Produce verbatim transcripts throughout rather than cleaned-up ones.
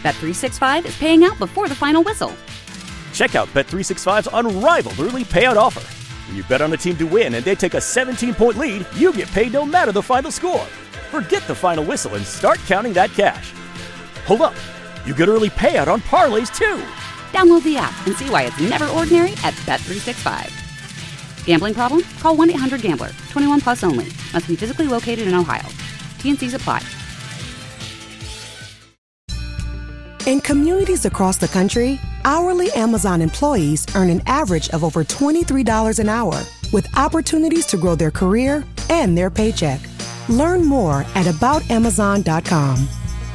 Bet three sixty-five is paying out before the final whistle. Check out Bet three sixty-five's unrivaled early payout offer. When you bet on a team to win and they take a seventeen-point lead, you get paid no matter the final score. Forget the final whistle and start counting that cash. Hold up. You get early payout on parlays, too. Download the app and see why it's never ordinary at Bet three sixty-five. Gambling problem? Call one eight hundred gambler. twenty-one plus only. Must be physically located in Ohio. T N Cs apply. In communities across the country, hourly Amazon employees earn an average of over twenty-three dollars an hour, with opportunities to grow their career and their paycheck. Learn more at about amazon dot com.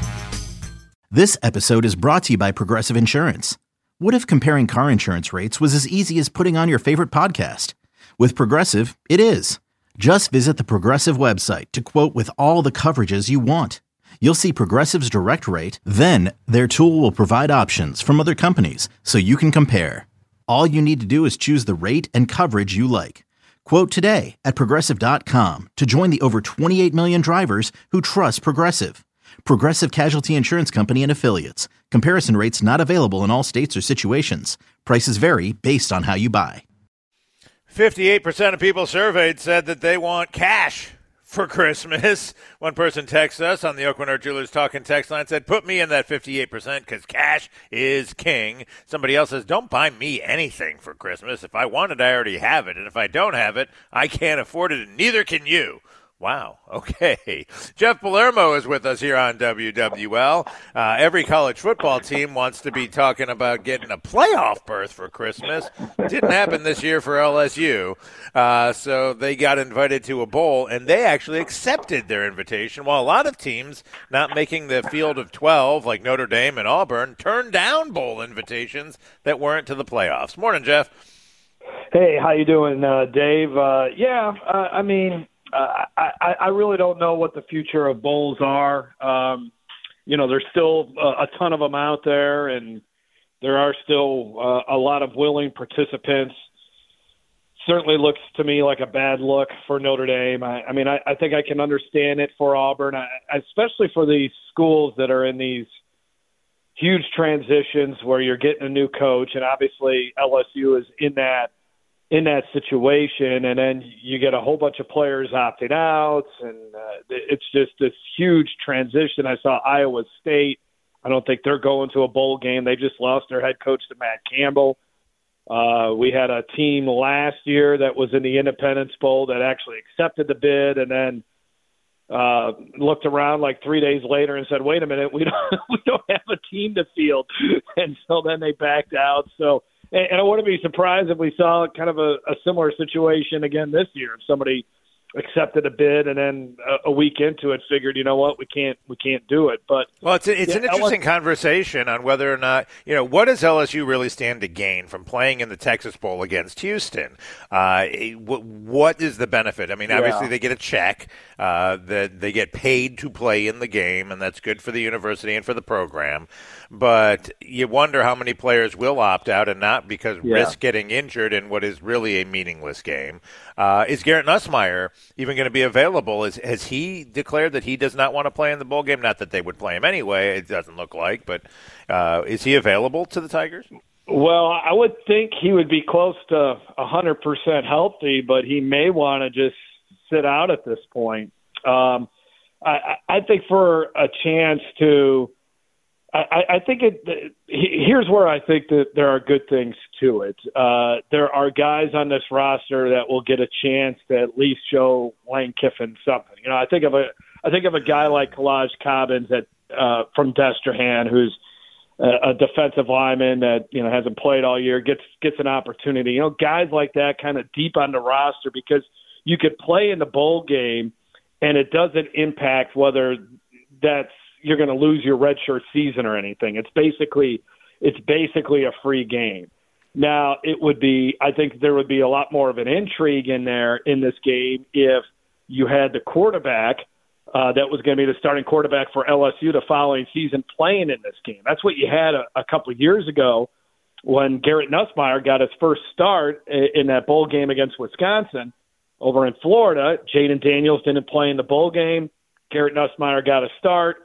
This episode is brought to you by Progressive Insurance. What if comparing car insurance rates was as easy as putting on your favorite podcast? With Progressive, it is. Just visit the Progressive website to quote with all the coverages you want. You'll see Progressive's direct rate, then their tool will provide options from other companies so you can compare. All you need to do is choose the rate and coverage you like. Quote today at progressive dot com to join the over twenty-eight million drivers who trust Progressive. Progressive Casualty Insurance Company and Affiliates. Comparison rates not available in all states or situations. Prices vary based on how you buy. fifty-eight percent of people surveyed said that they want cash for Christmas. One person texted us on the Oakland Art Jewelers Talking text line, said, put me in that fifty-eight percent because cash is king. Somebody else says, don't buy me anything for Christmas. If I want it, I already have it. And if I don't have it, I can't afford it, and neither can you. Wow. Okay. Jeff Palermo is with us here on W W L. Uh, every college football team wants to be talking about getting a playoff berth for Christmas. Didn't happen this year for L S U. Uh, so they got invited to a bowl, and they actually accepted their invitation, while a lot of teams not making the field of twelve, like Notre Dame and Auburn, turned down bowl invitations that weren't to the playoffs. Morning, Jeff. Hey, how you doing, uh, Dave? Uh, yeah, uh, I mean – Uh, I, I really don't know what the future of bowls are. Um, you know, there's still a, a ton of them out there, and there are still uh, a lot of willing participants. Certainly looks to me like a bad look for Notre Dame. I, I mean, I, I think I can understand it for Auburn, I, especially for these schools that are in these huge transitions where you're getting a new coach, and obviously L S U is in that in that situation, and then you get a whole bunch of players opting out, and uh, it's just this huge transition. I saw Iowa State. I don't think they're going to a bowl game. They just lost their head coach to Matt Campbell. Uh, we had a team last year that was in the Independence Bowl that actually accepted the bid, and then uh, looked around like three days later and said, wait a minute, we don't, we don't have a team to field. And so then they backed out. So, and I wouldn't be surprised if we saw kind of a, a similar situation again this year. If somebody accepted a bid and then a, a week into it figured, you know what, we can't we can't do it. But well, it's a, it's yeah, an interesting L S U conversation on whether or not, you know, what does L S U really stand to gain from playing in the Texas Bowl against Houston? Uh, what, what is the benefit? I mean, obviously yeah. they get a check, uh, that they get paid to play in the game, and that's good for the university and for the program. But you wonder how many players will opt out and not because yeah. risk getting injured in what is really a meaningless game. Uh, is Garrett Nussmeier even going to be available? Is, has he declared that he does not want to play in the bowl game? Not that they would play him anyway, it doesn't look like, but uh, is he available to the Tigers? Well, I would think he would be close to one hundred percent healthy, but he may want to just sit out at this point. Um, I, I think for a chance to I, I think it. Here's where I think that there are good things to it. Uh, there are guys on this roster that will get a chance to at least show Lane Kiffin something. You know, I think of a. I think of a guy like Kalaj Cobbins that uh, from Destrehan, who's a, a defensive lineman that you know hasn't played all year, gets gets an opportunity. You know, guys like that kind of deep on the roster because you could play in the bowl game, and it doesn't impact whether that's you're going to lose your redshirt season or anything. It's basically it's basically a free game. Now, it would be I think there would be a lot more of an intrigue in there in this game if you had the quarterback uh, that was going to be the starting quarterback for L S U the following season playing in this game. That's what you had a, a couple of years ago when Garrett Nussmeier got his first start in that bowl game against Wisconsin over in Florida. Jaden Daniels didn't play in the bowl game. Garrett Nussmeier got a start.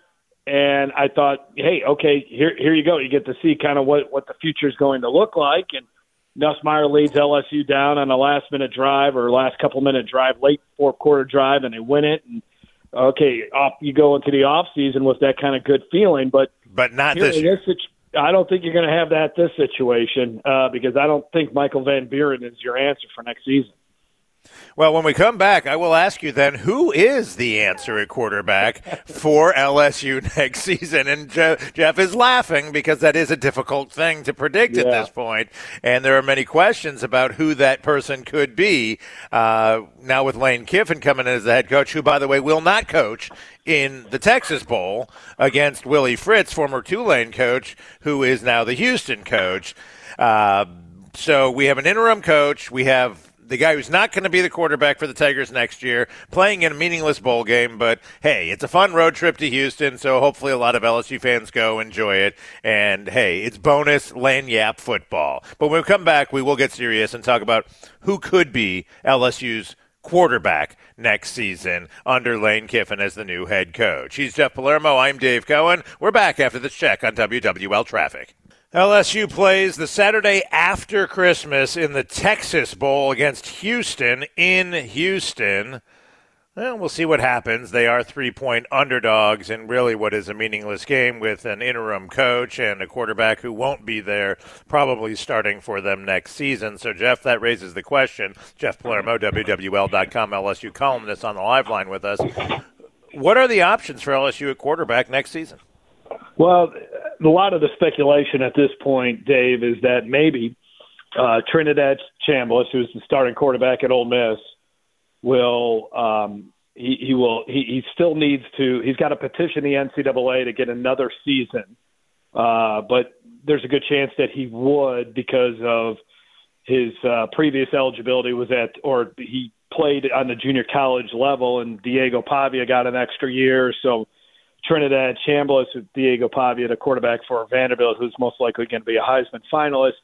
And I thought, hey, okay, here here you go. You get to see kind of what, what the future is going to look like. And Nussmeier leads L S U down on a last-minute drive or last couple-minute drive, late fourth-quarter drive, and they win it. And, okay, off you go into the offseason with that kind of good feeling. But, but not this year. This, I don't think you're going to have that this situation uh, because I don't think Michael Van Buren is your answer for next season. Well, when we come back, I will ask you then, who is the answer at quarterback for L S U next season? And Je- Jeff is laughing because that is a difficult thing to predict yeah. at this point, and there are many questions about who that person could be. Uh, now with Lane Kiffin coming in as the head coach, who, by the way, will not coach in the Texas Bowl against Willie Fritz, former Tulane coach, who is now the Houston coach. Uh, so we have an interim coach. We have the guy who's not going to be the quarterback for the Tigers next year, playing in a meaningless bowl game. But, hey, it's a fun road trip to Houston, so hopefully a lot of L S U fans go enjoy it. And, hey, it's bonus lanyap football. But when we come back, we will get serious and talk about who could be L S U's quarterback next season under Lane Kiffin as the new head coach. He's Jeff Palermo. I'm Dave Cohen. We're back after this check on W W L Traffic. L S U plays the Saturday after Christmas in the Texas Bowl against Houston in Houston. Well, we'll see what happens. They are three-point underdogs in really what is a meaningless game with an interim coach and a quarterback who won't be there, probably starting for them next season. So, Jeff, that raises the question. Jeff Palermo, W W L dot com L S U columnist on the live line with us. What are the options for L S U at quarterback next season? Well, a lot of the speculation at this point, Dave, is that maybe uh, Trinidad Chambliss, who's the starting quarterback at Ole Miss, will um, he, he will he, he still needs to he's got to petition the N C double A to get another season, uh, but there's a good chance that he would because of his uh, previous eligibility was at or he played on the junior college level, and Diego Pavia got an extra year, so. Trinidad Chambliss with Diego Pavia, the quarterback for Vanderbilt, who's most likely going to be a Heisman finalist.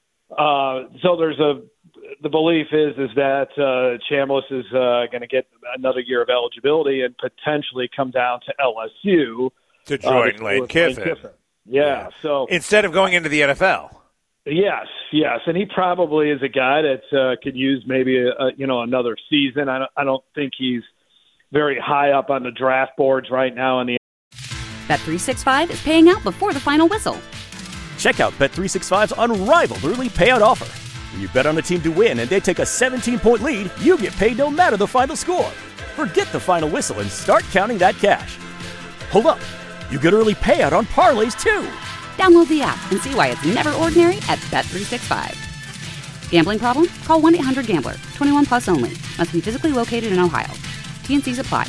Uh, so there's a the belief is is that uh, Chambliss is uh, going to get another year of eligibility and potentially come down to L S U to join uh, Lane Kiffin. Kiffin. Yeah, yeah, so instead of going into the N F L. Yes, yes, and he probably is a guy that uh, could use maybe a, a, you know another season. I don't, I don't think he's very high up on the draft boards right now in the. Bet three sixty-five is paying out before the final whistle. Check out Bet three sixty-five's unrivaled early payout offer. When you bet on a team to win and they take a seventeen-point lead, you get paid no matter the final score. Forget the final whistle and start counting that cash. Hold up. You get early payout on parlays, too. Download the app and see why it's never ordinary at Bet three sixty-five. Gambling problem? Call one eight hundred gambler. twenty-one plus only. Must be physically located in Ohio. T and C's apply.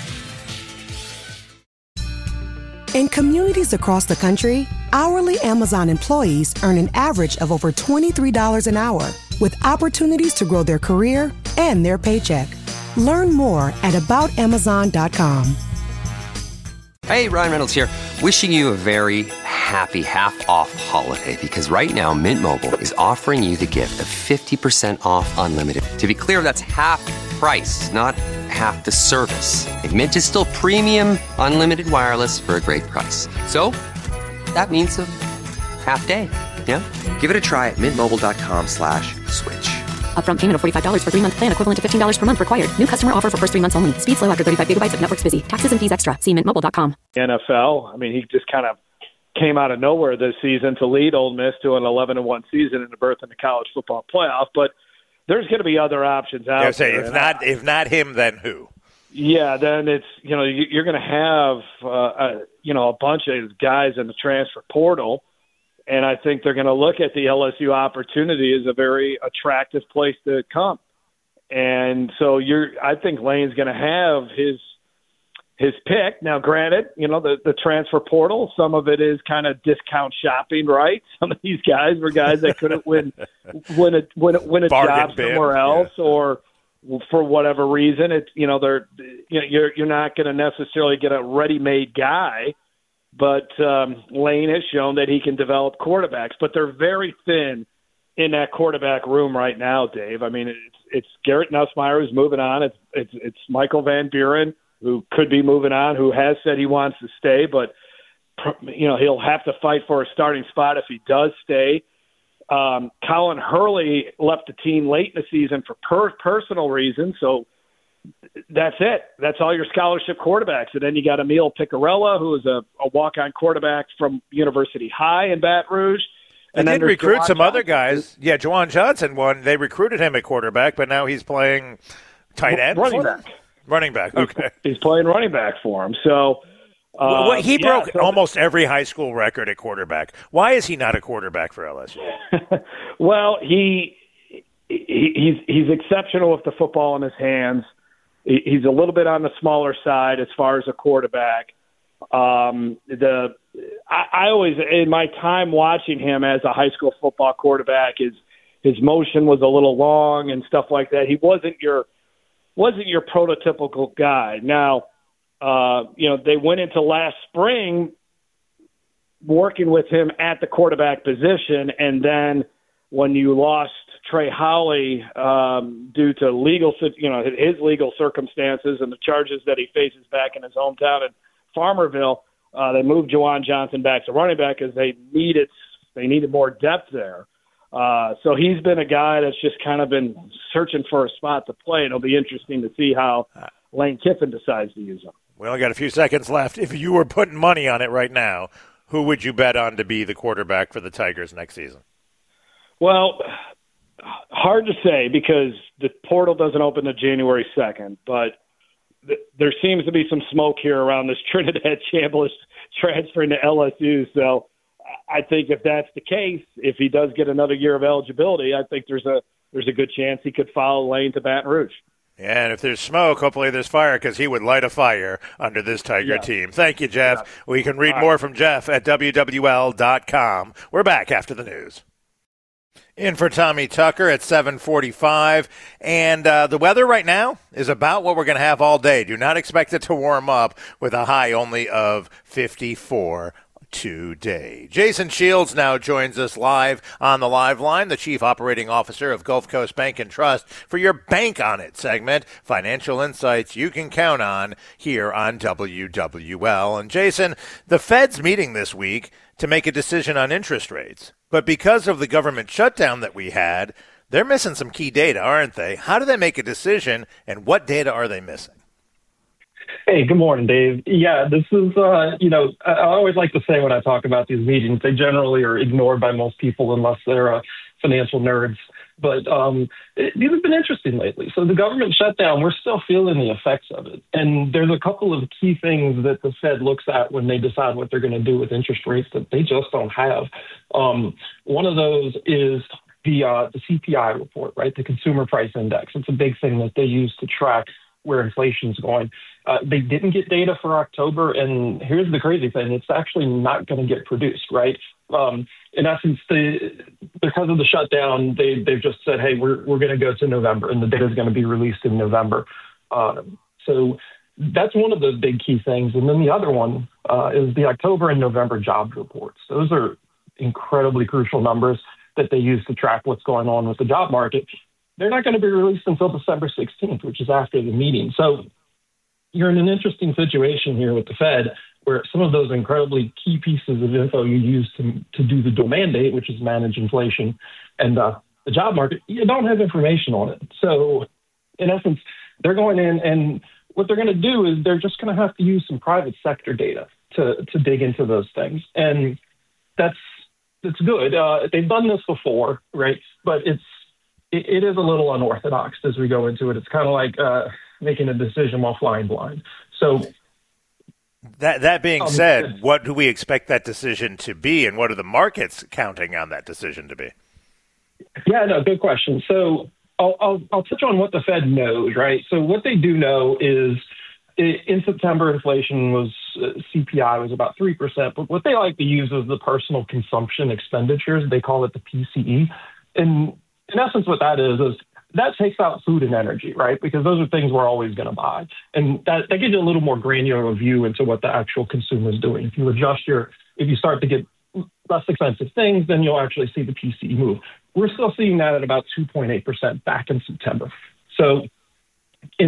In communities across the country, hourly Amazon employees earn an average of over twenty-three dollars an hour, with opportunities to grow their career and their paycheck. Learn more at about amazon dot com. Hey, Ryan Reynolds here, wishing you a very happy half-off holiday, because right now Mint Mobile is offering you the gift of fifty percent off unlimited. To be clear, that's half price, not half the service. And Mint is still premium unlimited wireless for a great price. So that means a half day. Yeah? Give it a try at mintmobile.com slash switch. Upfront payment of forty-five dollars for three-month plan equivalent to fifteen dollars per month required. New customer offer for first three months only. Speed slow after thirty-five gigabytes if network's busy. Taxes and fees extra. See mint mobile dot com. N F L, I mean, he just kind of came out of nowhere this season to lead Ole Miss to an eleven and one season and a berth in the college football playoff. But there's going to be other options out say, there. If not, if not him, then who? Yeah, then it's, you know, you're going to have, uh, a, you know, a bunch of guys in the transfer portal. And I think they're going to look at the L S U opportunity as a very attractive place to come. And so you're, I think Lane's going to have his his pick. Now, granted, you know, the, the transfer portal, some of it is kind of discount shopping, right? Some of these guys were guys that couldn't win win a win a, win a job somewhere else, yeah. or for whatever reason, it's, you know, they're you know, you're you're not going to necessarily get a ready-made guy. But um, Lane has shown that he can develop quarterbacks, but they're very thin in that quarterback room right now, Dave. I mean, it's it's Garrett Nussmeier who's moving on. It's it's it's Michael Van Buren, who could be moving on, who has said he wants to stay, but you know he'll have to fight for a starting spot if he does stay. Um, Colin Hurley left the team late in the season for per- personal reasons, so that's it. That's all your scholarship quarterbacks. And then you got Emil Picarella, who is a, a walk-on quarterback from University High in Baton Rouge. And and they then did recruit Juwan some Johnson. other guys. Yeah, Juwan Johnson won. They recruited him at quarterback, but now he's playing tight end. Running for them? back. Running back, okay. He's playing running back for him. So uh, well, he yeah, broke so almost every high school record at quarterback. Why is he not a quarterback for L S U? well, he, he he's he's exceptional with the football in his hands. He, he's a little bit on the smaller side as far as a quarterback. Um, the I, I always in my time watching him as a high school football quarterback, his his motion was a little long and stuff like that. He wasn't your wasn't your prototypical guy. Now, uh, you know, they went into last spring working with him at the quarterback position, and then when you lost Trey Howley um, due to legal, you know, his legal circumstances and the charges that he faces back in his hometown in Farmerville, uh, they moved Juwan Johnson back to running back because they needed they needed more depth there. Uh, so he's been a guy that's just kind of been searching for a spot to play. It'll be interesting to see how Lane Kiffin decides to use him. We only got a few seconds left. If you were putting money on it right now, who would you bet on to be the quarterback for the Tigers next season? Well, hard to say because the portal doesn't open until January second, but th- there seems to be some smoke here around this Trinidad Chambliss transferring to L S U. So I think if that's the case, if he does get another year of eligibility, I think there's a there's a good chance he could follow Lane to Baton Rouge. Yeah, and if there's smoke, hopefully there's fire because he would light a fire under this Tiger Yeah. team. Thank you, Jeff. Yeah. We can read All more right. from Jeff at W W L dot com. We're back after the news. In for Tommy Tucker at seven forty-five. And uh, the weather right now is about what we're going to have all day. Do not expect it to warm up with a high only of fifty-four today. Jason Shields now joins us live on the live line, the Chief Operating Officer of Gulf Coast Bank and Trust, for your Bank on It segment, financial insights you can count on here on W W L. And Jason, the Fed's meeting this week to make a decision on interest rates. But because of the government shutdown that we had, they're missing some key data, aren't they? How do they make a decision, and what data are they missing? Hey, good morning, Dave. Yeah, this is, uh, you know, I I always like to say when I talk about these meetings, they generally are ignored by most people unless they're uh, financial nerds. But um, it, these have been interesting lately. So the government shutdown, we're still feeling the effects of it. And there's a couple of key things that the Fed looks at when they decide what they're going to do with interest rates that they just don't have. Um, one of those is the uh, the C P I report, right? The Consumer Price Index. It's a big thing that they use to track where inflation's going. Uh, they didn't get data for October, and here's the crazy thing. It's actually not going to get produced, right? Um, in essence, they, because of the shutdown, they, they've just said, hey, we're we're going to go to November, and the data is going to be released in November. Uh, so that's one of the big key things. And then the other one uh, is the October and November jobs reports. Those are incredibly crucial numbers that they use to track what's going on with the job market. They're not going to be released until December sixteenth, which is after the meeting. So you're in an interesting situation here with the Fed, where some of those incredibly key pieces of info you use to, to do the dual mandate, which is manage inflation, and uh, the job market, you don't have information on it. So in essence, they're going in, and what they're going to do is they're just going to have to use some private sector data to, to dig into those things. And that's, that's good. Uh, they've done this before, right? But it's, it, it is a little unorthodox as we go into it. It's kind of like uh, making a decision while flying blind. So that that being um, said, what do we expect that decision to be, and what are the markets counting on that decision to be? Yeah, no, good question. So I'll, I'll, I'll touch on what the Fed knows, right? So what they do know is in September, inflation was, uh, C P I was about three percent, but what they like to use is the personal consumption expenditures. They call it the P C E. And in essence, what that is, is that takes out food and energy, right? Because those are things we're always going to buy. And that, that gives you a little more granular view into what the actual consumer is doing. If you adjust your, if you start to get less expensive things, then you'll actually see the P C E move. We're still seeing that at about two point eight percent back in September. So in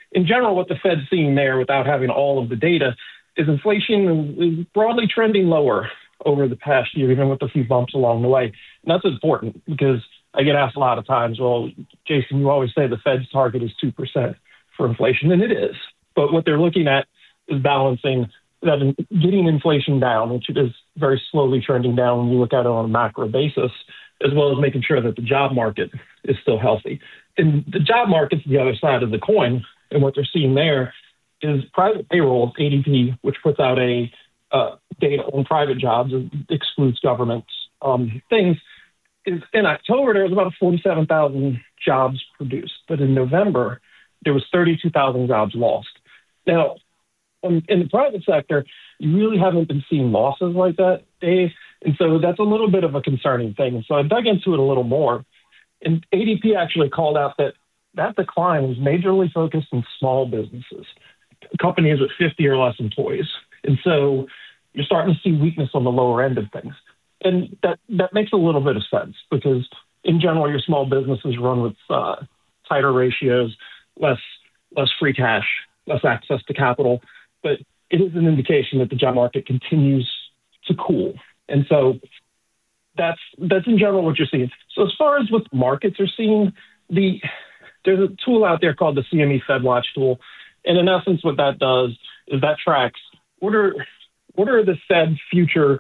in general, what the Fed's seeing there without having all of the data is inflation is broadly trending lower over the past year, even with a few bumps along the way. And that's important because I get asked a lot of times, well, Jason, you always say the Fed's target is two percent for inflation, and it is. But what they're looking at is balancing that in getting inflation down, which it is very slowly trending down when you look at it on a macro basis, as well as making sure that the job market is still healthy. And the job market's the other side of the coin. And what they're seeing there is private payrolls, A D P, which puts out a uh, data on private jobs, and excludes government um, things, is in October, there was about forty-seven thousand jobs produced. But in November, there was thirty-two thousand jobs lost. Now, um, in the private sector, you really haven't been seeing losses like that, Dave. And so that's a little bit of a concerning thing. And so I dug into it a little more. And A D P actually called out that that decline was majorly focused on small businesses, companies with fifty or less employees. And so you're starting to see weakness on the lower end of things. And that, that makes a little bit of sense because, in general, your small businesses run with uh, tighter ratios, less less free cash, less access to capital. But it is an indication that the job market continues to cool. And so that's that's in general what you're seeing. So as far as what the markets are seeing, the there's a tool out there called the C M E FedWatch tool. And in essence, what that does is that tracks what are what are the Fed future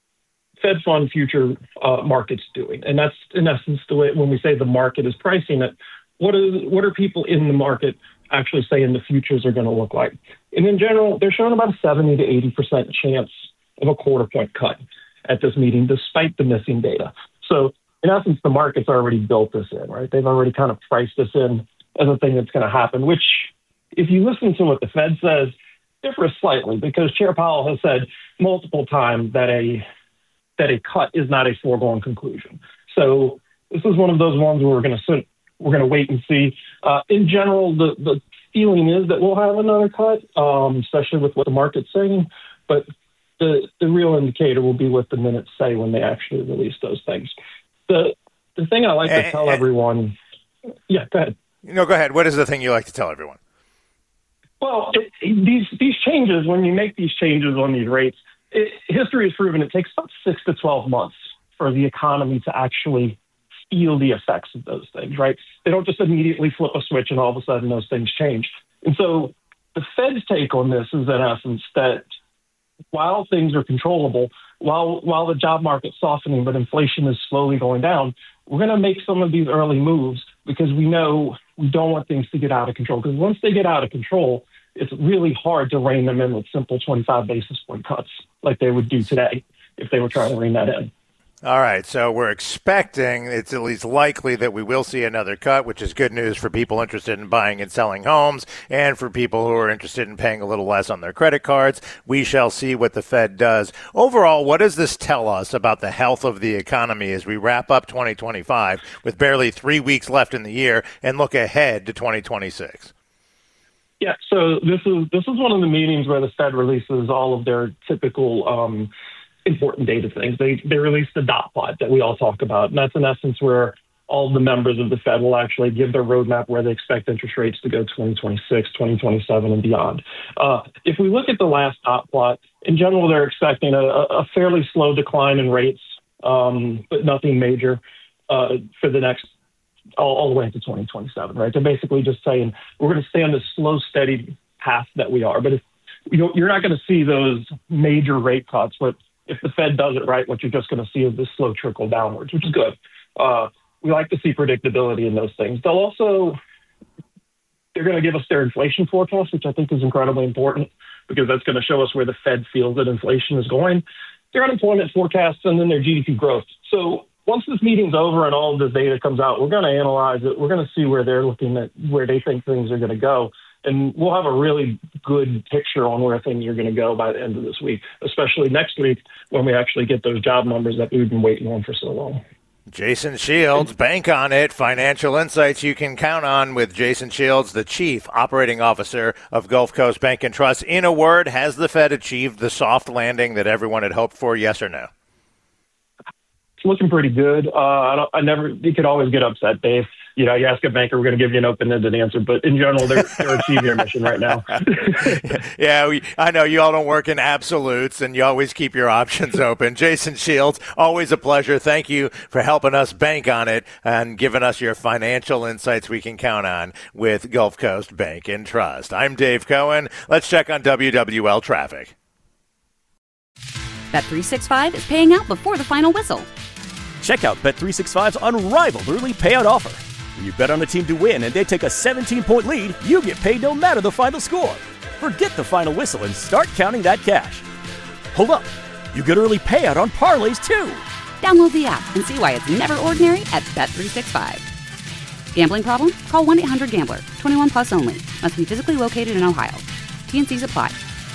Fed fund future uh, markets doing. And that's in essence the way when we say the market is pricing it, what is what are people in the market actually saying the futures are going to look like? And in general, they're showing about a seventy to eighty percent chance of a quarter point cut at this meeting, despite the missing data. So in essence, the market's already built this in, right? They've already kind of priced this in as a thing that's going to happen, which if you listen to what the Fed says, differs slightly because Chair Powell has said multiple times that a that a cut is not a foregone conclusion. So this is one of those ones where we're going to sit, we're going to wait and see. Uh, in general, the, the feeling is that we'll have another cut, um, especially with what the market's saying. But the the real indicator will be what the minutes say when they actually release those things. The the thing I like to tell everyone, yeah, go ahead. No, go ahead. What is the thing you like to tell everyone? Well, it, it, these these changes, when you make these changes on these rates, it, history has proven it takes about six to twelve months for the economy to actually feel the effects of those things, right? They don't just immediately flip a switch and all of a sudden those things change. And so the Fed's take on this is, in essence, that while things are controllable, while while the job market's softening, but inflation is slowly going down, we're going to make some of these early moves because we know we don't want things to get out of control. Because once they get out of control, it's really hard to rein them in with simple twenty-five basis point cuts like they would do today if they were trying to rein that in. All right, so we're expecting, it's at least likely that we will see another cut, which is good news for people interested in buying and selling homes and for people who are interested in paying a little less on their credit cards. We shall see what the Fed does. Overall, what does this tell us about the health of the economy as we wrap up twenty twenty-five with barely three weeks left in the year and look ahead to twenty twenty-six? Yeah, so this is this is one of the meetings where the Fed releases all of their typical um, important data things. They they release the dot plot that we all talk about, and that's in essence where all the members of the Fed will actually give their roadmap where they expect interest rates to go twenty twenty-six, twenty twenty-seven, and beyond. Uh, if we look at the last dot plot, in general, they're expecting a, a fairly slow decline in rates, um, but nothing major uh, for the next all, all the way into twenty twenty-seven, right? They're basically just saying we're going to stay on this slow, steady path that we are. But if you know, you're not going to see those major rate cuts, but if the Fed does it right, what you're just going to see is this slow trickle downwards, which is good. Uh, we like to see predictability in those things. They'll also, they're going to give us their inflation forecast, which I think is incredibly important because that's going to show us where the Fed feels that inflation is going, their unemployment forecasts, and then their G D P growth. So once this meeting's over and all of this data comes out, we're going to analyze it. We're going to see where they're looking at, where they think things are going to go. And we'll have a really good picture on where things are going to go by the end of this week, especially next week when we actually get those job numbers that we've been waiting on for so long. Jason Shields, bank on it. Financial insights you can count on with Jason Shields, the Chief Operating Officer of Gulf Coast Bank and Trust. In a word, has the Fed achieved the soft landing that everyone had hoped for, yes or no? It's looking pretty good. Uh, I, don't, I never, you could always get upset, Dave. you know, you ask a banker, we're going to give you an open-ended answer. But in general, they're, they're achieving their mission right now. Yeah, we, I know you all don't work in absolutes, and you always keep your options open. Jason Shields, always a pleasure. Thank you for helping us bank on it and giving us your financial insights we can count on with Gulf Coast Bank and Trust. I'm Dave Cohen. Let's check on W W L traffic. Bet three sixty-five is paying out before the final whistle. Check out Bet three sixty-five's unrivaled early payout offer. When you bet on a team to win and they take a seventeen-point lead, you get paid no matter the final score. Forget the final whistle and start counting that cash. Hold up. You get early payout on parlays, too. Download the app and see why it's never ordinary at Bet three sixty-five. Gambling problem? Call one eight hundred gambler. twenty-one plus only. Must be physically located in Ohio. T N Cs apply.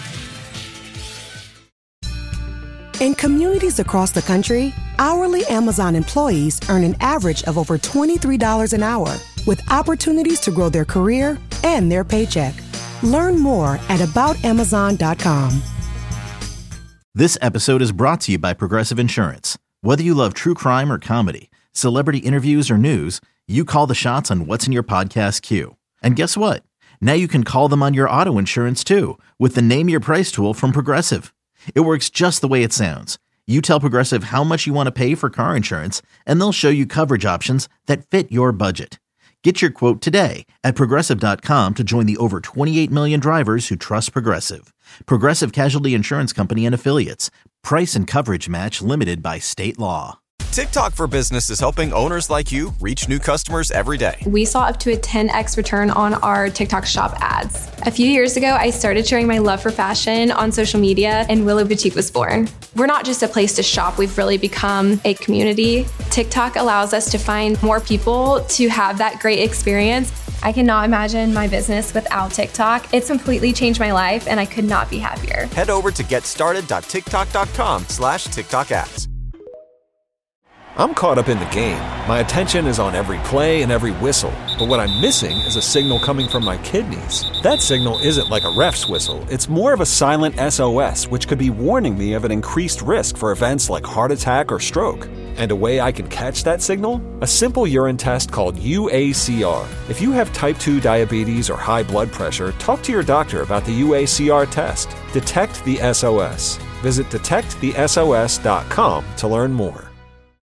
In communities across the country, hourly Amazon employees earn an average of over twenty-three dollars an hour, with opportunities to grow their career and their paycheck. Learn more at about amazon dot com. This episode is brought to you by Progressive Insurance. Whether you love true crime or comedy, celebrity interviews or news, you call the shots on what's in your podcast queue. And guess what? Now you can call them on your auto insurance too, with the Name Your Price tool from Progressive. It works just the way it sounds. You tell Progressive how much you want to pay for car insurance, and they'll show you coverage options that fit your budget. Get your quote today at Progressive dot com to join the over twenty-eight million drivers who trust Progressive. Progressive Casualty Insurance Company and Affiliates. Price and coverage match limited by state law. TikTok for Business is helping owners like you reach new customers every day. We saw up to a ten x return on our TikTok shop ads. A few years ago, I started sharing my love for fashion on social media, and Willow Boutique was born. We're not just a place to shop, we've really become a community. TikTok allows us to find more people to have that great experience. I cannot imagine my business without TikTok. It's completely changed my life, and I could not be happier. Head over to getstarted dot tiktok dot com slash TikTok ads. I'm caught up in the game. My attention is on every play and every whistle. But what I'm missing is a signal coming from my kidneys. That signal isn't like a ref's whistle. It's more of a silent S O S, which could be warning me of an increased risk for events like heart attack or stroke. And a way I can catch that signal? A simple urine test called U A C R. If you have type two diabetes or high blood pressure, talk to your doctor about the U A C R test. Detect the S O S. Visit detect the S O S dot com to learn more.